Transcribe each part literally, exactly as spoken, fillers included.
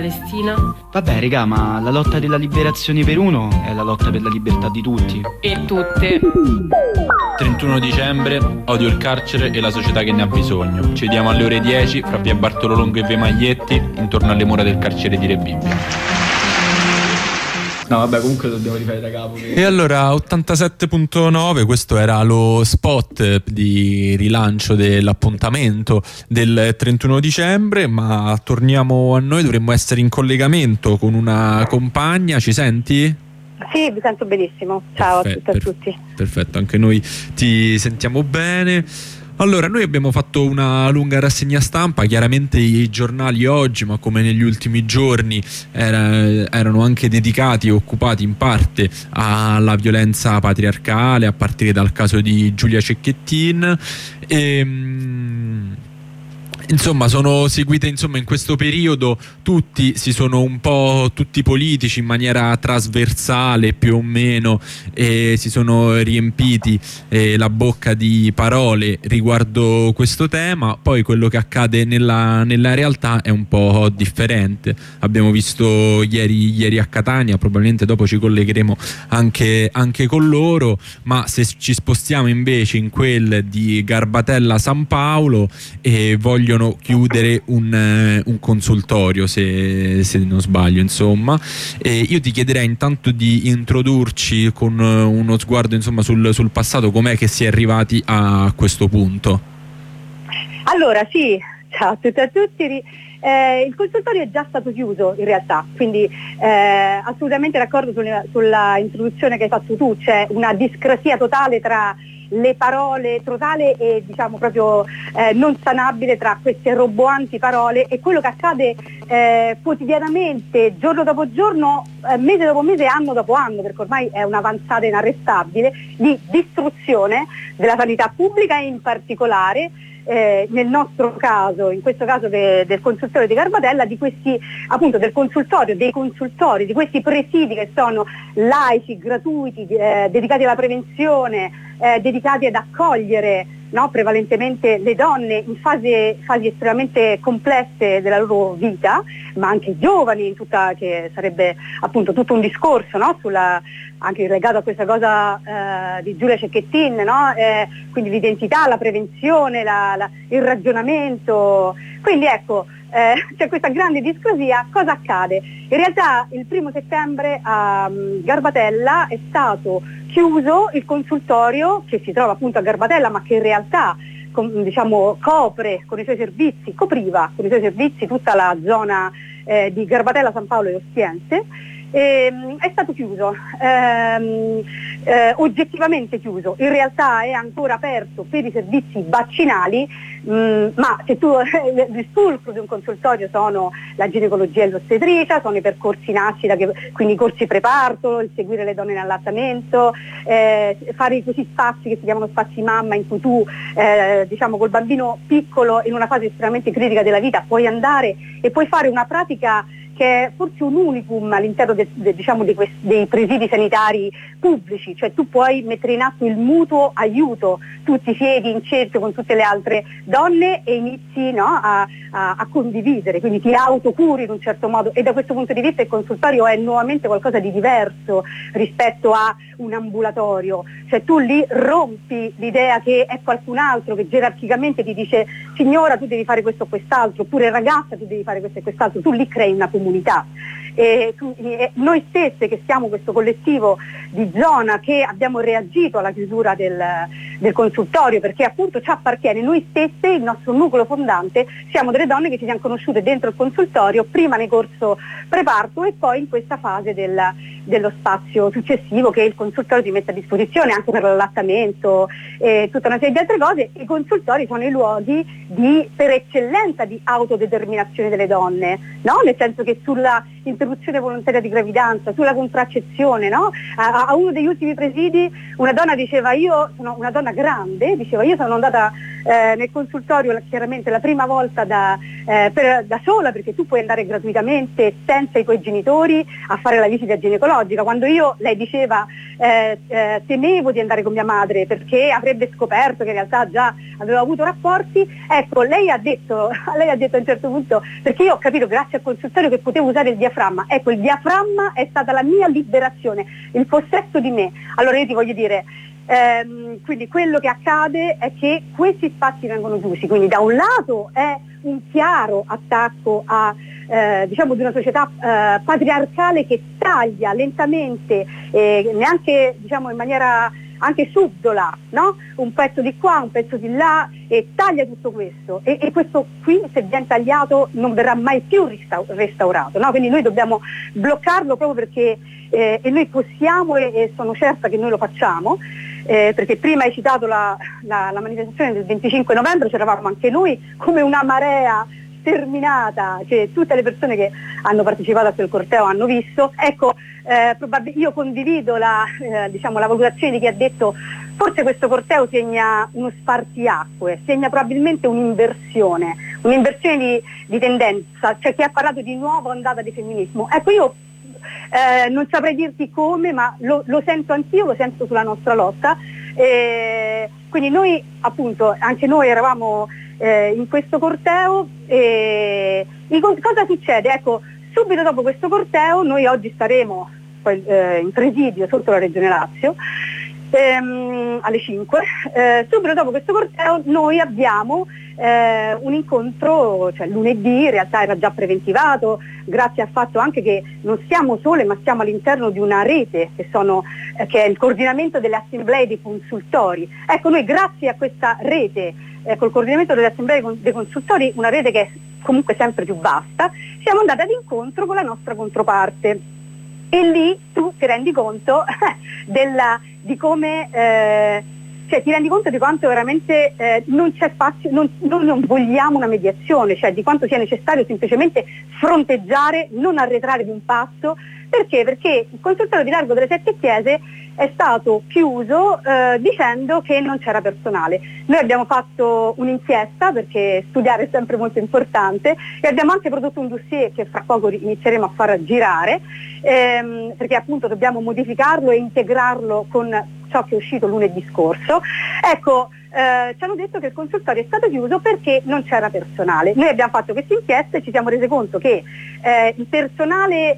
Palestina. Vabbè, raga, ma la lotta della liberazione per uno è la lotta per la libertà di tutti. E tutte. trentuno dicembre, odio il carcere e la società che ne ha bisogno. Ci vediamo alle ore dieci fra via Bartolo Longo e via Maglietti, intorno alle mura del carcere di Rebibbia. No, vabbè, comunque dobbiamo rifare da capo. Che... E allora, ottantasette virgola nove, questo era lo spot di rilancio dell'appuntamento del trentuno dicembre, ma torniamo a noi, dovremmo essere in collegamento con una compagna, ci senti? Sì, vi sento benissimo, ciao Perfetto, a tutti e a tutti. Perfetto, anche noi ti sentiamo bene. Allora, noi abbiamo fatto una lunga rassegna stampa, chiaramente i giornali oggi, ma come negli ultimi giorni, era, erano anche dedicati e occupati in parte alla violenza patriarcale, a partire dal caso di Giulia Cecchettin. E, insomma, sono seguite insomma in questo periodo, tutti si sono un po' tutti politici in maniera trasversale più o meno, e si sono riempiti eh, la bocca di parole riguardo questo tema. Poi quello che accade nella, nella realtà è un po' differente. Abbiamo visto ieri, ieri a Catania, probabilmente dopo ci collegheremo anche, anche con loro, ma se ci spostiamo invece in quel di Garbatella San Paolo, e vogliono chiudere un, uh, un consultorio, se, se non sbaglio, insomma. E io ti chiederei intanto di introdurci con uh, uno sguardo insomma sul, sul passato, com'è che si è arrivati a questo punto. Allora sì, ciao a tutti e a tutti. Eh, il consultorio è già stato chiuso in realtà, quindi eh, assolutamente d'accordo sulla, sulla introduzione che hai fatto tu. C'è una discrasia totale tra le parole, totale e diciamo proprio eh, non sanabile tra queste roboanti parole e quello che accade eh, quotidianamente, giorno dopo giorno, eh, mese dopo mese, anno dopo anno, perché ormai è un'avanzata inarrestabile di distruzione della sanità pubblica e in particolare Eh, nel nostro caso, in questo caso de, del consultorio di Garbatella, di questi appunto del consultorio, dei consultori, di questi presidi che sono laici, gratuiti, eh, dedicati alla prevenzione, eh, dedicati ad accogliere, no, prevalentemente le donne in fase, fasi estremamente complesse della loro vita, ma anche i giovani, in tutta, che sarebbe appunto tutto un discorso, no, sulla, anche legato a questa cosa eh, di Giulia Cecchettin, no? eh, quindi l'identità, la prevenzione, la, la, il ragionamento. Quindi ecco, eh, c'è questa grande discrasia. Cosa accade? In realtà il primo settembre a um, Garbatella è stato chiuso il consultorio che si trova appunto a Garbatella, ma che in realtà com, diciamo, copre con i suoi servizi, copriva con i suoi servizi tutta la zona eh, di Garbatella, San Paolo e Ostiense. E, è stato chiuso, ehm, eh, oggettivamente chiuso, in realtà è ancora aperto per i servizi vaccinali, mh, ma se tu il fulcro di un consultorio sono la ginecologia e l'ostetricia, sono i percorsi nascita, che, quindi i corsi preparto, il seguire le donne in allattamento, eh, fare questi spazi che si chiamano spazi mamma, in cui tu eh, diciamo col bambino piccolo in una fase estremamente critica della vita puoi andare e puoi fare una pratica che è forse un unicum all'interno de, de, diciamo, di questi, dei presidi sanitari pubblici, cioè tu puoi mettere in atto il mutuo aiuto, tu ti siedi in cerchio con tutte le altre donne e inizi, no, a, a, a condividere, quindi ti autocuri in un certo modo, e da questo punto di vista il consultorio è nuovamente qualcosa di diverso rispetto a un ambulatorio, cioè tu lì rompi l'idea che è qualcun altro che gerarchicamente ti dice signora tu devi fare questo o quest'altro, oppure ragazza tu devi fare questo e quest'altro, tu lì crei una comunità. E, e noi stesse che siamo questo collettivo di zona che abbiamo reagito alla chiusura del, del consultorio perché appunto ci appartiene, noi stesse, il nostro nucleo fondante, siamo delle donne che ci siamo conosciute dentro il consultorio, prima nel corso preparto e poi in questa fase del, dello spazio successivo che il consultorio ti mette a disposizione anche per l'allattamento e tutta una serie di altre cose. I consultori sono i luoghi di, per eccellenza di autodeterminazione delle donne, no? Nel senso che sulla interruzione volontaria di gravidanza, sulla contraccezione, no? A, a uno degli ultimi presidi una donna diceva, io sono una donna grande, diceva io sono andata eh, nel consultorio chiaramente la prima volta da, eh, per, da sola, perché tu puoi andare gratuitamente senza i tuoi genitori a fare la visita ginecologica, quando io, lei diceva, eh, eh, temevo di andare con mia madre perché avrebbe scoperto che in realtà già aveva avuto rapporti, ecco, lei ha detto, lei ha detto a un certo punto, perché io ho capito grazie al consultorio che potevo usare il diaframma, ecco, il diaframma è stata la mia liberazione, il possesso di me. Allora io ti voglio dire, ehm, quindi quello che accade è che questi spazi vengono chiusi, quindi da un lato è un chiaro attacco a eh, diciamo di una società eh, patriarcale che taglia lentamente, eh, neanche diciamo in maniera anche subdola, no? Un pezzo di qua, un pezzo di là, e taglia tutto questo, e, e questo qui, se viene tagliato, non verrà mai più resta- restaurato, no? Quindi noi dobbiamo bloccarlo proprio perché eh, e noi possiamo, e, e sono certa che noi lo facciamo, eh, perché prima hai citato la, la, la manifestazione del venticinque novembre, c'eravamo anche noi come una marea sterminata, che tutte le persone che hanno partecipato a quel corteo hanno visto. Ecco, eh, probab- io condivido la, eh, diciamo, la valutazione di chi ha detto forse questo corteo segna uno spartiacque, segna probabilmente un'inversione, un'inversione di, di tendenza, cioè chi ha parlato di nuova ondata di femminismo. Ecco, io eh, non saprei dirti come, ma lo, lo sento anch'io, lo sento sulla nostra lotta, eh, quindi noi appunto, anche noi eravamo Eh, in questo corteo, e cosa succede? Ecco, subito dopo questo corteo noi oggi staremo poi, eh, in presidio sotto la Regione Lazio ehm, alle cinque, eh, subito dopo questo corteo noi abbiamo eh, un incontro, cioè lunedì, in realtà era già preventivato grazie al fatto anche che non siamo sole ma siamo all'interno di una rete che, sono, eh, che è il coordinamento delle assemblee dei consultori. Ecco, noi grazie a questa rete, Eh, col coordinamento delle assemblee dei consultori, una rete che è comunque sempre più vasta, siamo andati ad incontro con la nostra controparte, e lì tu ti rendi conto della, di come eh, cioè ti rendi conto di quanto veramente eh, non c'è spazio, non, noi non vogliamo una mediazione, cioè di quanto sia necessario semplicemente fronteggiare, non arretrare di un passo. Perché? Perché il consultorio di Largo delle Sette Chiese è stato chiuso eh, dicendo che non c'era personale. Noi abbiamo fatto un'inchiesta, perché studiare è sempre molto importante, e abbiamo anche prodotto un dossier che fra poco inizieremo a far girare, ehm, perché appunto dobbiamo modificarlo e integrarlo con ciò che è uscito lunedì scorso. Ecco, eh, ci hanno detto che il consultorio è stato chiuso perché non c'era personale. Noi abbiamo fatto questa inchiesta e ci siamo resi conto che eh, il personale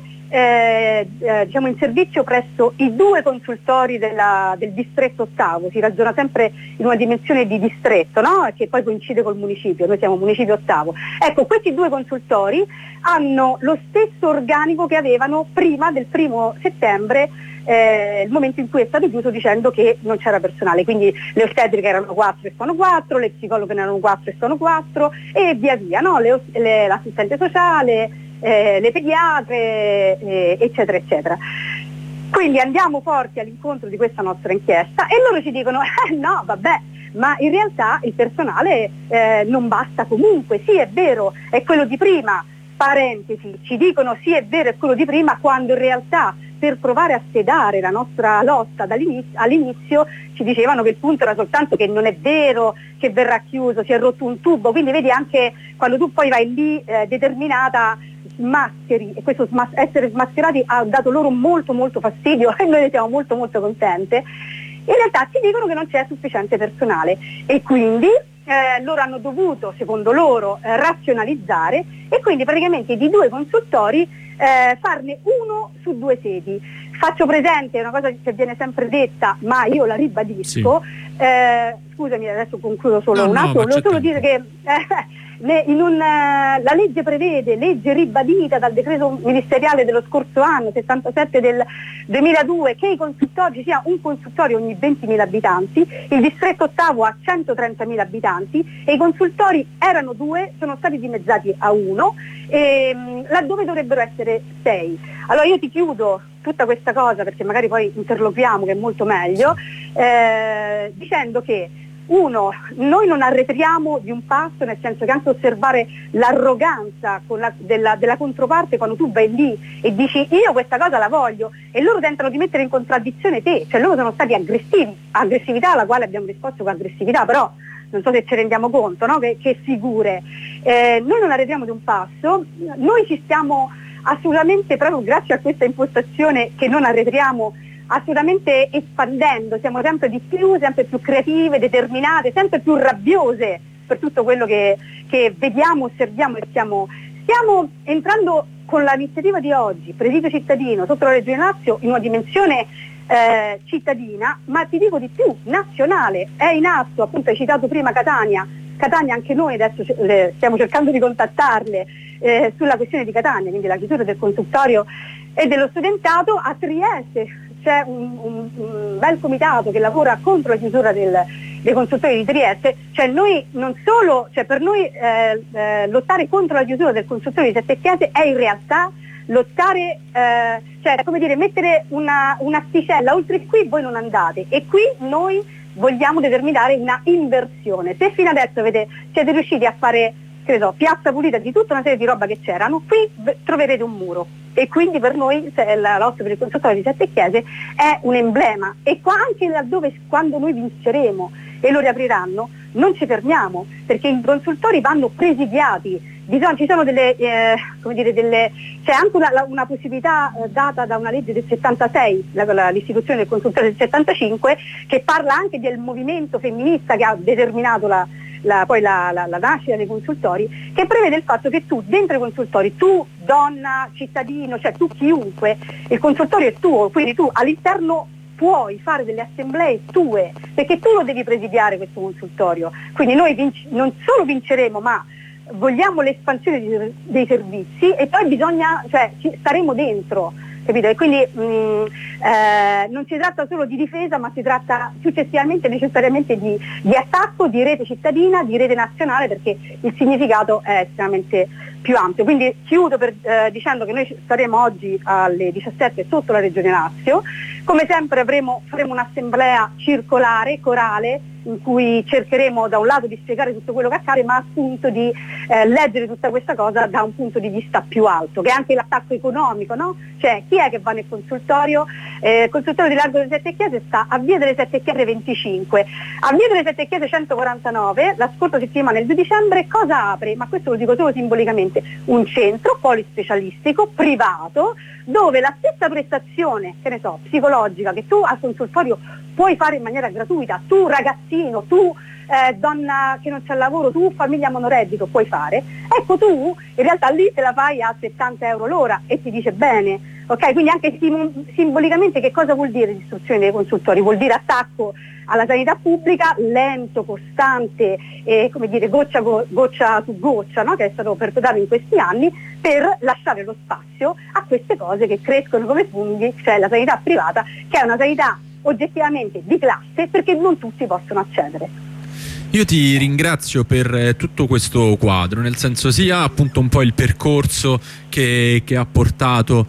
Eh, eh, diciamo in servizio presso i due consultori della, del distretto ottavo, si ragiona sempre in una dimensione di distretto, no? Che poi coincide col municipio, noi siamo municipio ottavo. Ecco, questi due consultori hanno lo stesso organico che avevano prima del primo settembre, eh, il momento in cui è stato chiuso, dicendo che non c'era personale, quindi le ostetriche erano quattro e sono quattro, le psicologhe erano quattro e sono quattro, e via via, no? le, le, l'assistente sociale, Eh, le pediatre, eh, eccetera eccetera. Quindi andiamo forti all'incontro di questa nostra inchiesta e loro ci dicono eh no vabbè, ma in realtà il personale eh, non basta comunque, sì è vero, è quello di prima, parentesi, ci dicono sì è vero, è quello di prima, quando in realtà per provare a sedare la nostra lotta dall'inizio, all'inizio ci dicevano che il punto era soltanto che non è vero, che verrà chiuso, si è rotto un tubo, quindi vedi anche quando tu poi vai lì eh, determinata mascheri, e questo smas- essere smascherati ha dato loro molto molto fastidio e noi ne siamo molto molto contente. In realtà ci dicono che non c'è sufficiente personale e quindi eh, loro hanno dovuto, secondo loro, eh, razionalizzare, e quindi praticamente di due consultori eh, farne uno su due sedi. Faccio presente una cosa che viene sempre detta, ma io la ribadisco, sì. eh, scusami, adesso concludo solo no, un attimo, no, volevo solo tempo. dire che eh, in un, la legge prevede, legge ribadita dal decreto ministeriale dello scorso anno, settantasette del duemiladue, che i consultori, ci sia un consultorio ogni ventimila abitanti, il distretto ottavo ha centotrentamila abitanti e i consultori erano due, sono stati dimezzati a uno, e, laddove dovrebbero essere sei. Allora io ti chiudo tutta questa cosa, perché magari poi interloquiamo, che è molto meglio, eh, dicendo che uno, noi non arretriamo di un passo, nel senso che anche osservare l'arroganza con la, della, della controparte quando tu vai lì e dici io questa cosa la voglio e loro tentano di mettere in contraddizione te, cioè loro sono stati aggressivi, aggressività alla quale abbiamo risposto con aggressività, però non so se ci rendiamo conto, no? che, che figure. Eh, noi non arretriamo di un passo, noi ci stiamo assolutamente, proprio grazie a questa impostazione che non arretriamo, assolutamente espandendo, siamo sempre di più, sempre più creative, determinate, sempre più rabbiose per tutto quello che, che vediamo, osserviamo e stiamo, stiamo entrando con l'iniziativa di oggi, Presidio Cittadino, sotto la Regione Lazio, in una dimensione eh, cittadina, ma ti dico di più, nazionale. È in atto, appunto hai citato prima Catania, Catania anche noi adesso eh, stiamo cercando di contattarle eh, sulla questione di Catania, quindi la chiusura del consultorio e dello studentato. A Trieste c'è un, un, un bel comitato che lavora contro la chiusura del, dei consultori di Trieste, cioè noi non solo, cioè per noi eh, eh, lottare contro la chiusura del consultorio di Sette Chiese è in realtà lottare, eh, cioè come dire, mettere una, un'asticella, oltre qui voi non andate e qui noi vogliamo determinare una inversione. Se fino adesso avete, siete riusciti a fare, che ne so, piazza pulita di tutta una serie di roba che c'erano, qui v- troverete un muro. E quindi per noi la lotta per il consultorio di Sette Chiese è un emblema e qua anche laddove quando noi vinceremo e lo riapriranno non ci fermiamo, perché i consultori vanno presidiati, bisogna, ci sono delle, eh, come dire, delle, c'è anche una, una possibilità eh, data da una legge del settantasei, la, la, l'istituzione del consultorio del settantacinque, che parla anche del movimento femminista che ha determinato la La, poi la, la, la nascita dei consultori, che prevede il fatto che tu dentro i consultori, tu donna, cittadino, cioè tu chiunque, il consultorio è tuo, quindi tu all'interno puoi fare delle assemblee tue, perché tu lo devi presidiare questo consultorio, quindi noi vinc- non solo vinceremo ma vogliamo l'espansione di, dei servizi e poi bisogna, cioè ci, staremo dentro, capito? E quindi mh, eh, non si tratta solo di difesa, ma si tratta successivamente necessariamente di, di attacco, di rete cittadina, di rete nazionale, perché il significato è estremamente più ampio. Quindi chiudo per, eh, dicendo che noi staremo oggi alle diciassette sotto la Regione Lazio, come sempre avremo, faremo un'assemblea circolare, corale, in cui cercheremo da un lato di spiegare tutto quello che accade, ma appunto di eh, leggere tutta questa cosa da un punto di vista più alto, che è anche l'attacco economico, no? Cioè chi è che va nel consultorio? Eh, il consultorio di Largo delle Sette Chiese sta a Via delle Sette Chiese venticinque, a Via delle Sette Chiese centoquarantanove, la scorsa settimana, il due dicembre, cosa apre? Ma questo lo dico solo simbolicamente, un centro polispecialistico, privato, dove la stessa prestazione, che ne so, psicologica, che tu al consultorio puoi fare in maniera gratuita, tu ragazzino, tu eh, donna che non c'è lavoro, tu famiglia monoreddito puoi fare, ecco tu in realtà lì te la fai a settanta euro l'ora e ti dice bene, ok? Quindi anche sim- simbolicamente che cosa vuol dire l'istruzione dei consultori? Vuol dire attacco alla sanità pubblica, lento, costante, e come dire goccia, go- goccia su goccia, no? Che è stato perpetrato in questi anni, per lasciare lo spazio a queste cose che crescono come funghi, cioè la sanità privata, che è una sanità oggettivamente di classe, perché non tutti possono accedere. Io ti ringrazio per tutto questo quadro, nel senso sia appunto un po' il percorso che, che ha portato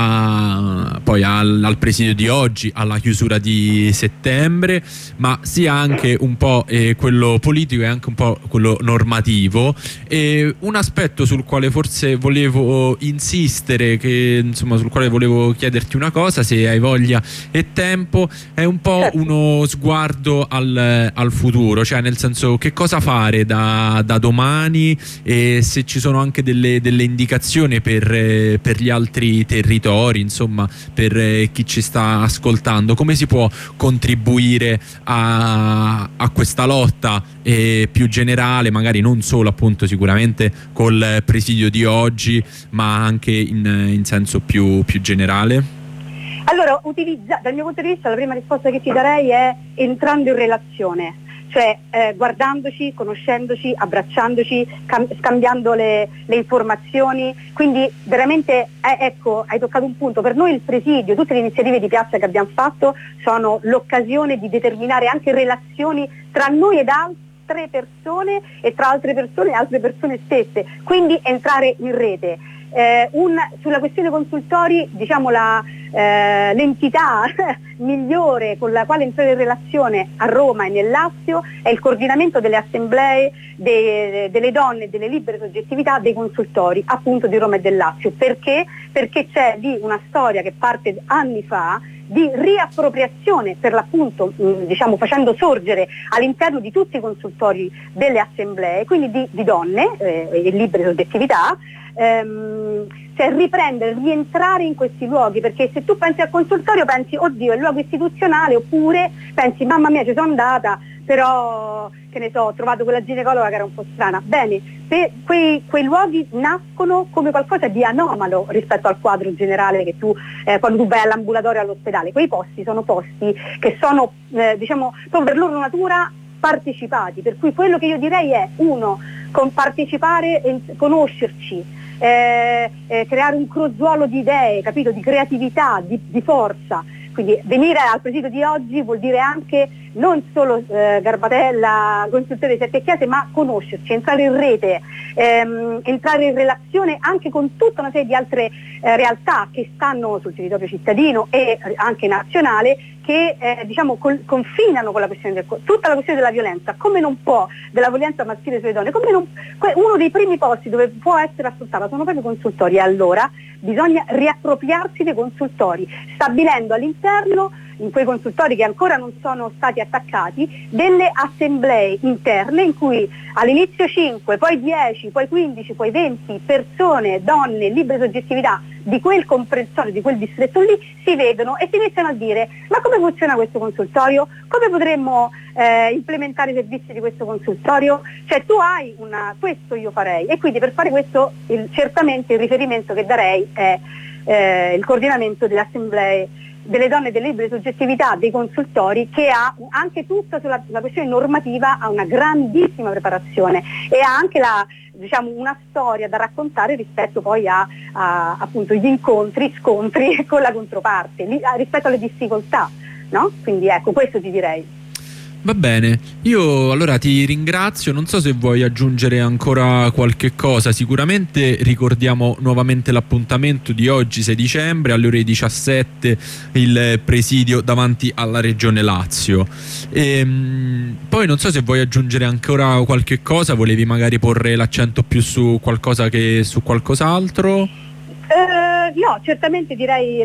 a, poi al, al presidio di oggi, alla chiusura di settembre, ma sia anche un po' eh, quello politico e anche un po' quello normativo. E un aspetto sul quale forse volevo insistere, che insomma sul quale volevo chiederti una cosa, se hai voglia e tempo, è un po' Certo. uno sguardo al, al futuro, cioè nel senso che cosa fare da, da domani, e se ci sono anche delle, delle indicazioni per, eh, per gli altri territori, insomma per eh, chi ci sta ascoltando, come si può contribuire a, a questa lotta eh, più generale, magari non solo appunto sicuramente col presidio di oggi, ma anche in, in senso più, più generale? Allora, utilizza, dal mio punto di vista la prima risposta che ti darei è entrando in relazione, cioè eh, guardandoci, conoscendoci, abbracciandoci, cam- scambiando le, le informazioni, quindi veramente eh, ecco, hai toccato un punto. Per noi il presidio, tutte le iniziative di piazza che abbiamo fatto sono l'occasione di determinare anche relazioni tra noi ed altre persone e tra altre persone e altre persone stesse, quindi entrare in rete. Eh, un, sulla questione consultori, diciamo la, eh, l'entità migliore con la quale entrare in relazione a Roma e nel Lazio è il coordinamento delle assemblee de, delle donne e delle libere soggettività dei consultori appunto di Roma e del Lazio. Perché? Perché c'è lì una storia che parte anni fa di riappropriazione, per l'appunto mh, diciamo facendo sorgere all'interno di tutti i consultori delle assemblee, quindi di, di donne eh, e libere soggettività, ehm, cioè riprendere, rientrare in questi luoghi, perché se tu pensi al consultorio pensi oddio è il luogo istituzionale, oppure pensi mamma mia ci sono andata però che ne so ho trovato quella ginecologa che era un po' strana. Bene, se quei, quei luoghi nascono come qualcosa di anomalo rispetto al quadro generale che tu eh, quando tu vai all'ambulatorio o all'ospedale. Quei posti sono posti che sono eh, diciamo proprio per loro natura partecipati, per cui quello che io direi è uno, con partecipare e conoscerci, eh, eh, creare un crogiuolo di idee, capito, di creatività, di, di forza. Quindi venire al presidio di oggi vuol dire anche non solo eh, Garbatella, consultore di Sette Chiese, ma conoscerci, entrare in rete, ehm, entrare in relazione anche con tutta una serie di altre eh, realtà che stanno sul territorio cittadino e anche nazionale, che eh, diciamo col, confinano con la questione del, tutta la questione della violenza, come non può, della violenza maschile sulle donne, come non, uno dei primi posti dove può essere ascoltata sono proprio i consultori. E allora bisogna riappropriarsi dei consultori, stabilendo all'interno, in quei consultori che ancora non sono stati attaccati, delle assemblee interne in cui all'inizio cinque, poi dieci, poi quindici, poi venti persone, donne, libere soggettività di quel comprensorio, di quel distretto lì, si vedono e si iniziano a dire ma come funziona questo consultorio? Come potremmo eh, implementare i servizi di questo consultorio? Cioè tu hai una, questo io farei, e quindi per fare questo il, certamente il riferimento che darei è eh, il coordinamento delle assemblee delle donne e delle libere soggettività dei consultori, che ha anche tutta sulla, sulla questione normativa, ha una grandissima preparazione e ha anche la, diciamo, una storia da raccontare rispetto poi a, a appunto gli incontri, scontri con la controparte, li, rispetto alle difficoltà, no? Quindi ecco, questo ti direi. Va bene, io allora ti ringrazio, non so se vuoi aggiungere ancora qualche cosa. Sicuramente ricordiamo nuovamente l'appuntamento di oggi, sei dicembre, alle ore diciassette, il presidio davanti alla Regione Lazio. E, poi non so se vuoi aggiungere ancora qualche cosa, volevi magari porre l'accento più su qualcosa che su qualcos'altro? Eh, no, certamente direi